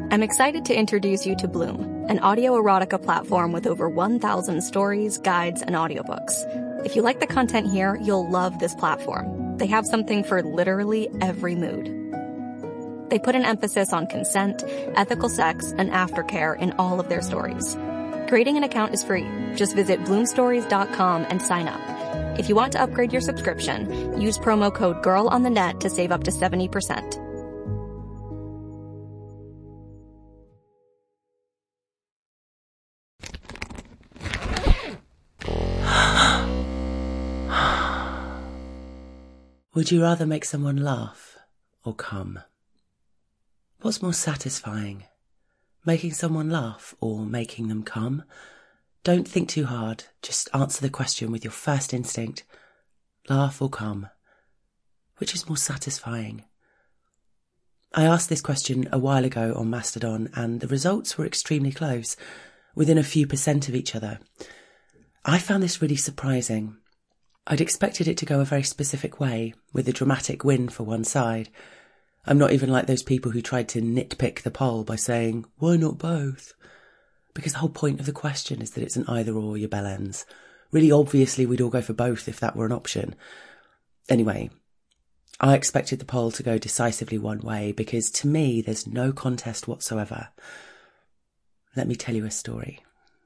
I'm excited to introduce you to Bloom, an audio erotica platform with over 1,000 stories, guides, and audiobooks. If you like the content here, you'll love this platform. They have something for literally every mood. They put an emphasis on consent, ethical sex, and aftercare in all of their stories. Creating an account is free. Just visit bloomstories.com and sign up. If you want to upgrade your subscription, use promo code GIRLONTHENET to save up to 70%. Would you rather make someone laugh or come? What's more satisfying? Making someone laugh or making them come? Don't think too hard. Just answer the question with your first instinct. Laugh or come? Which is more satisfying? I asked this question a while ago on Mastodon and the results were extremely close, within a few % of each other. I found this really surprising. I'd expected it to go a very specific way, with a dramatic win for one side. I'm not even like those people who tried to nitpick the poll by saying, why not both? Because the whole point of the question is that it's an either or, you bellends. Really obviously we'd all go for both if that were an option. Anyway, I expected the poll to go decisively one way because to me there's no contest whatsoever. Let me tell you a story.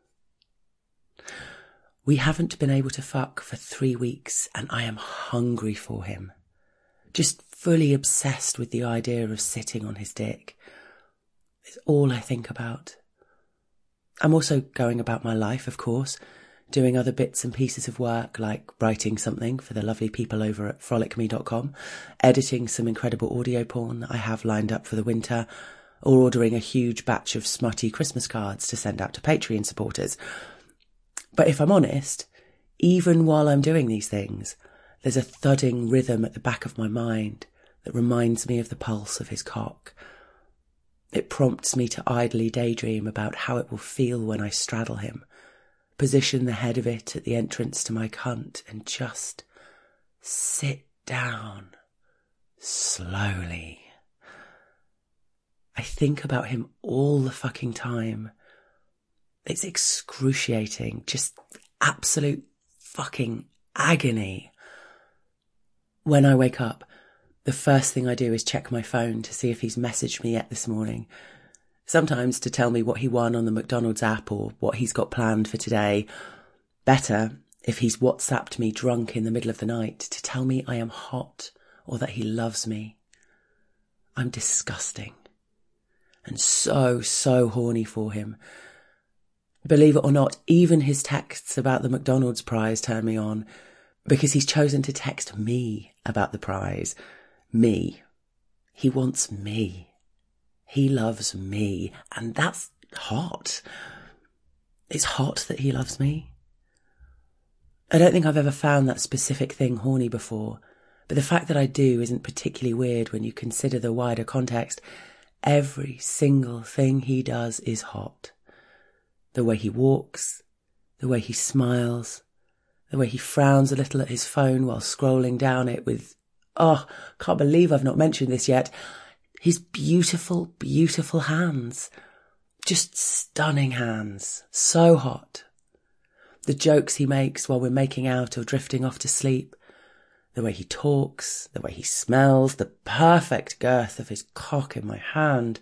We haven't been able to fuck for 3 weeks and I am hungry for him. Just fully obsessed with the idea of sitting on his dick. It's all I think about. I'm also going about my life, of course, doing other bits and pieces of work like writing something for the lovely people over at frolicme.com, editing some incredible audio porn that I have lined up for the winter, or ordering a huge batch of smutty Christmas cards to send out to Patreon supporters. But if I'm honest, even while I'm doing these things, there's a thudding rhythm at the back of my mind that reminds me of the pulse of his cock. It prompts me to idly daydream about how it will feel when I straddle him, position the head of it at the entrance to my cunt and just sit down slowly. I think about him all the fucking time. It's excruciating, just absolute fucking agony. When I wake up, the first thing I do is check my phone to see if he's messaged me yet this morning. Sometimes to tell me what he won on the McDonald's app or what he's got planned for today. Better if he's WhatsApped me drunk in the middle of the night to tell me I am hot or that he loves me. I'm disgusting. And so horny for him. Believe it or not, even his texts about the McDonald's prize turn me on because he's chosen to text me about the prize. Me. He wants me. He loves me. And that's hot. It's hot that he loves me. I don't think I've ever found that specific thing horny before, but the fact that I do isn't particularly weird when you consider the wider context. Every single thing he does is hot. The way he walks, the way he smiles, the way he frowns a little at his phone while scrolling down it with, can't believe I've not mentioned this yet, his beautiful, beautiful hands. Just stunning hands. So hot. The jokes he makes while we're making out or drifting off to sleep. The way he talks, the way he smells, the perfect girth of his cock in my hand.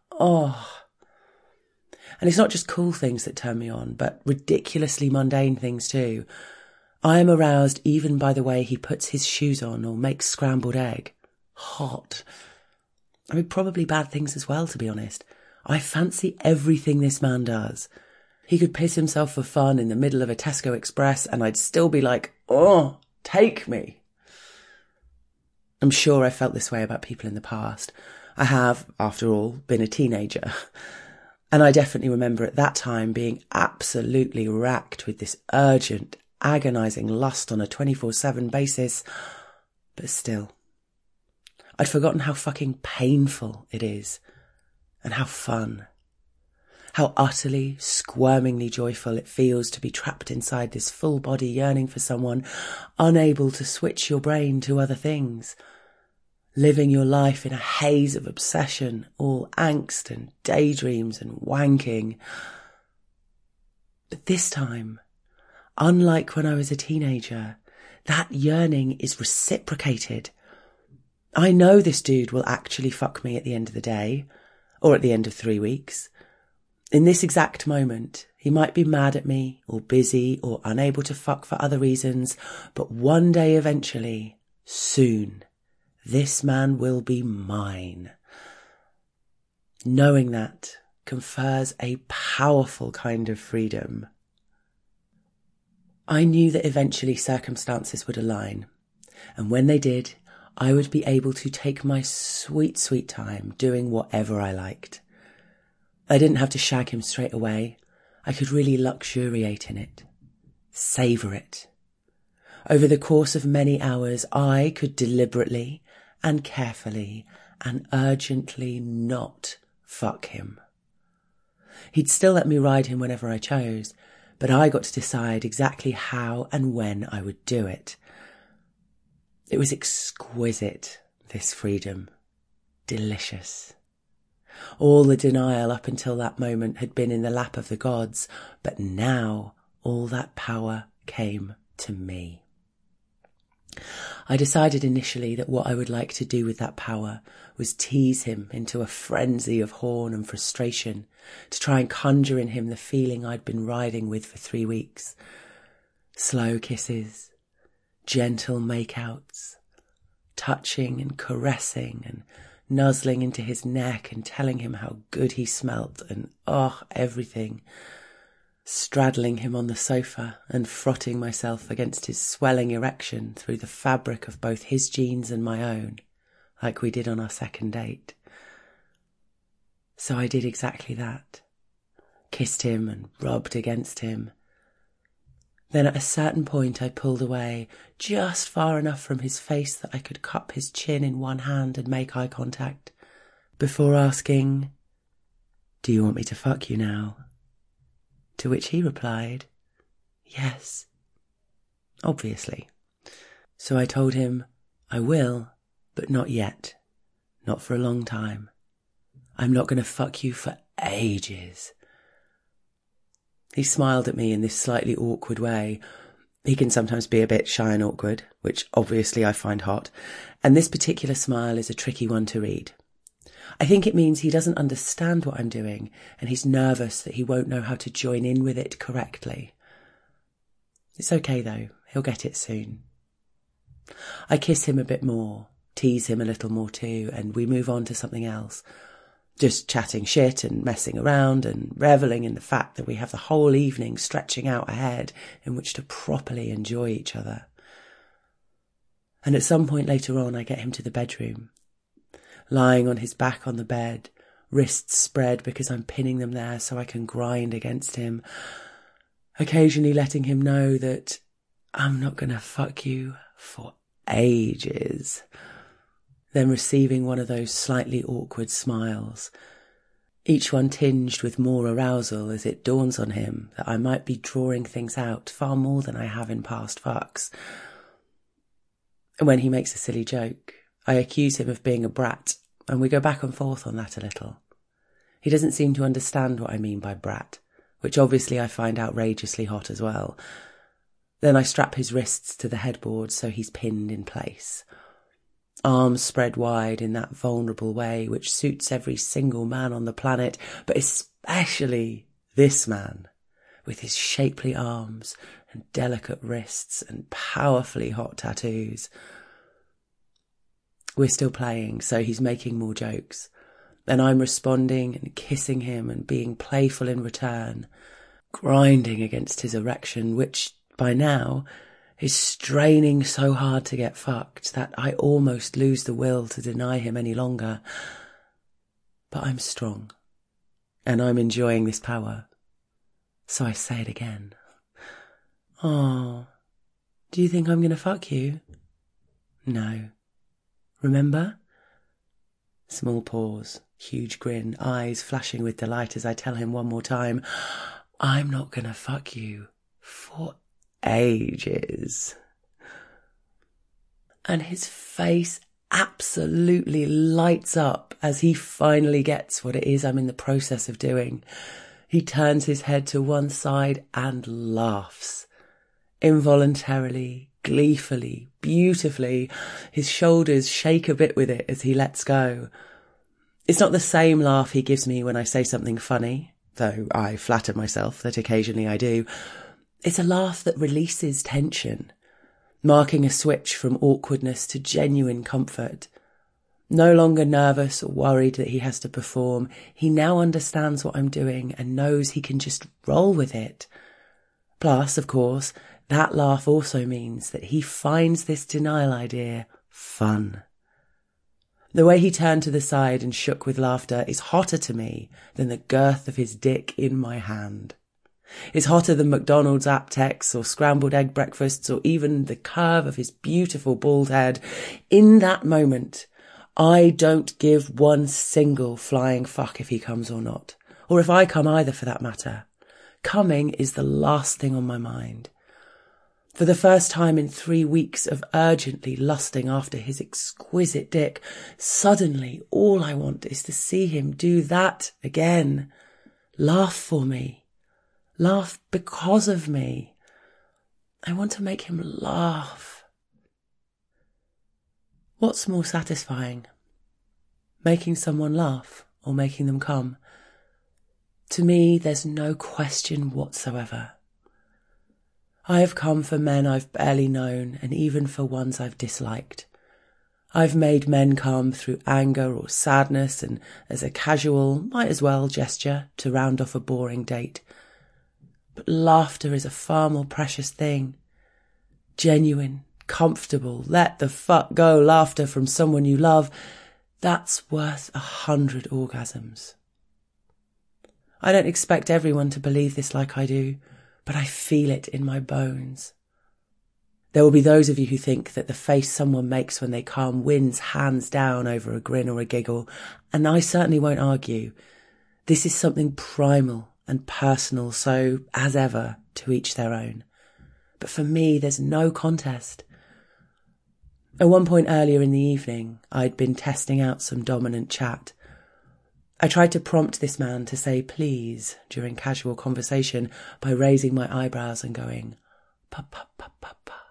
And it's not just cool things that turn me on, but ridiculously mundane things too. I am aroused even by the way he puts his shoes on or makes scrambled egg. Hot. I mean, probably bad things as well, to be honest. I fancy everything this man does. He could piss himself for fun in the middle of a Tesco Express and I'd still be like, take me. I'm sure I felt this way about people in the past. I have, after all, been a teenager. And I definitely remember at that time being absolutely racked with this urgent, agonising lust on a 24/7 basis. But still, I'd forgotten how fucking painful it is. And how fun. How utterly, squirmingly joyful it feels to be trapped inside this full-body yearning for someone, unable to switch your brain to other things. living your life in a haze of obsession, all angst and daydreams and wanking. But this time, unlike when I was a teenager, that yearning is reciprocated. I know this dude will actually fuck me at the end of the day, or at the end of 3 weeks. In this exact moment, he might be mad at me, or busy, or unable to fuck for other reasons, but one day eventually, soon, this man will be mine. Knowing that confers a powerful kind of freedom. I knew that eventually circumstances would align, and when they did, I would be able to take my sweet, sweet time doing whatever I liked. I didn't have to shag him straight away. I could really luxuriate in it, savour it. Over the course of many hours, I could deliberately and carefully and urgently not fuck him. He'd still let me ride him whenever I chose, but I got to decide exactly how and when I would do it. It was exquisite, this freedom. Delicious. All the denial up until that moment had been in the lap of the gods, but now all that power came to me. I decided initially that what I would like to do with that power was tease him into a frenzy of horn and frustration, to try and conjure in him the feeling I'd been riding with for 3 weeks. Slow kisses, gentle makeouts, touching and caressing and nuzzling into his neck and telling him how good he smelt and, everything. Straddling him on the sofa and frotting myself against his swelling erection through the fabric of both his jeans and my own, like we did on our second date. So I did exactly that. Kissed him and rubbed against him. Then at a certain point I pulled away, just far enough from his face that I could cup his chin in one hand and make eye contact, before asking, "Do you want me to fuck you now?" To which he replied, "Yes." Obviously. So I told him, "I will, but not yet. Not for a long time. I'm not going to fuck you for ages." He smiled at me in this slightly awkward way. He can sometimes be a bit shy and awkward, which obviously I find hot, and this particular smile is a tricky one to read. I think it means he doesn't understand what I'm doing, and he's nervous that he won't know how to join in with it correctly. It's okay though, he'll get it soon. I kiss him a bit more, tease him a little more too, and we move on to something else. Just chatting shit and messing around and revelling in the fact that we have the whole evening stretching out ahead in which to properly enjoy each other. And at some point later on, I get him to the bedroom. Lying on his back on the bed, wrists spread because I'm pinning them there so I can grind against him, occasionally letting him know that I'm not going to fuck you for ages. Then receiving one of those slightly awkward smiles, each one tinged with more arousal as it dawns on him that I might be drawing things out far more than I have in past fucks. And when he makes a silly joke, I accuse him of being a brat, and we go back and forth on that a little. He doesn't seem to understand what I mean by brat, which obviously I find outrageously hot as well. Then I strap his wrists to the headboard so he's pinned in place. Arms spread wide in that vulnerable way which suits every single man on the planet, but especially this man, with his shapely arms and delicate wrists and powerfully hot tattoos. We're still playing, so he's making more jokes, and I'm responding and kissing him and being playful in return, grinding against his erection, which, by now, is straining so hard to get fucked that I almost lose the will to deny him any longer. But I'm strong, and I'm enjoying this power. So I say it again. "Oh, do you think I'm going to fuck you?" "No. Remember?" Small pause, huge grin, eyes flashing with delight as I tell him one more time, "I'm not going to fuck you for ages." And his face absolutely lights up as he finally gets what it is I'm in the process of doing. He turns his head to one side and laughs. Involuntarily, gleefully, beautifully. His shoulders shake a bit with it as he lets go. It's not the same laugh he gives me when I say something funny, though I flatter myself that occasionally I do. It's a laugh that releases tension, marking a switch from awkwardness to genuine comfort. No longer nervous or worried that he has to perform, he now understands what I'm doing and knows he can just roll with it. Plus, of course, that laugh also means that he finds this denial idea fun. The way he turned to the side and shook with laughter is hotter to me than the girth of his dick in my hand. It's hotter than McDonald's app texts or scrambled egg breakfasts or even the curve of his beautiful bald head. In that moment, I don't give one single flying fuck if he comes or not, or if I come either for that matter. Coming is the last thing on my mind. For the first time in 3 weeks of urgently lusting after his exquisite dick, suddenly all I want is to see him do that again. Laugh for me. Laugh because of me. I want to make him laugh. What's more satisfying? Making someone laugh or making them come? To me, there's no question whatsoever. I have come for men I've barely known and even for ones I've disliked. I've made men come through anger or sadness and as a casual, might as well gesture to round off a boring date. But laughter is a far more precious thing. Genuine, comfortable, let the fuck go laughter from someone you love. That's worth 100 orgasms. I don't expect everyone to believe this like I do, but I feel it in my bones. There will be those of you who think that the face someone makes when they come wins hands down over a grin or a giggle, and I certainly won't argue. This is something primal and personal, so, as ever, to each their own. But for me, there's no contest. At one point earlier in the evening, I'd been testing out some dominant chat. I tried to prompt this man to say please during casual conversation by raising my eyebrows and going, pa pa pa pa pa.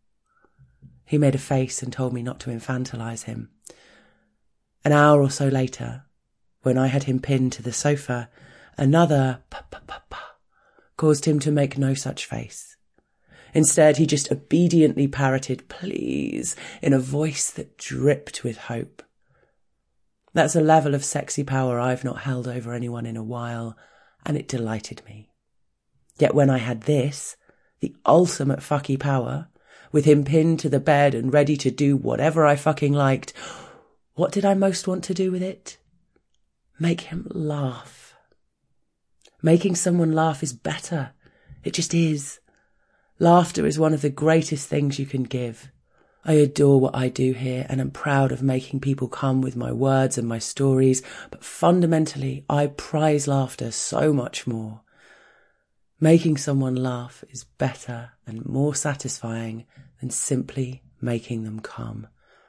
He made a face and told me not to infantilise him. An hour or so later, when I had him pinned to the sofa, another pa pa pa pa caused him to make no such face. Instead, he just obediently parroted please in a voice that dripped with hope. That's a level of sexy power I've not held over anyone in a while, and it delighted me. Yet when I had this, the ultimate fucky power, with him pinned to the bed and ready to do whatever I fucking liked, what did I most want to do with it? Make him laugh. Making someone laugh is better. It just is. Laughter is one of the greatest things you can give. I adore what I do here and am proud of making people come with my words and my stories, but fundamentally I prize laughter so much more. Making someone laugh is better and more satisfying than simply making them come.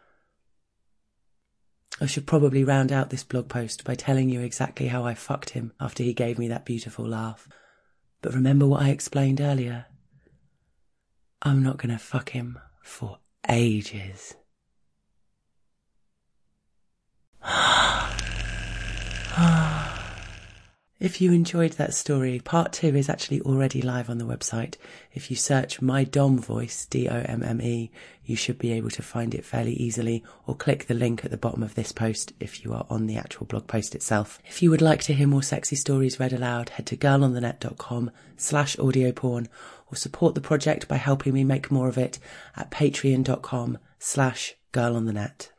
I should probably round out this blog post by telling you exactly how I fucked him after he gave me that beautiful laugh. But remember what I explained earlier? I'm not going to fuck him for ages. If you enjoyed that story, part 2 is actually already live on the website. If you search My Dom Voice, DOMME, you should be able to find it fairly easily, or click the link at the bottom of this post if you are on the actual blog post itself. If you would like to hear more sexy stories read aloud, head to girlonthenet.com/audioporn, or support the project by helping me make more of it at patreon.com/girlonthenet.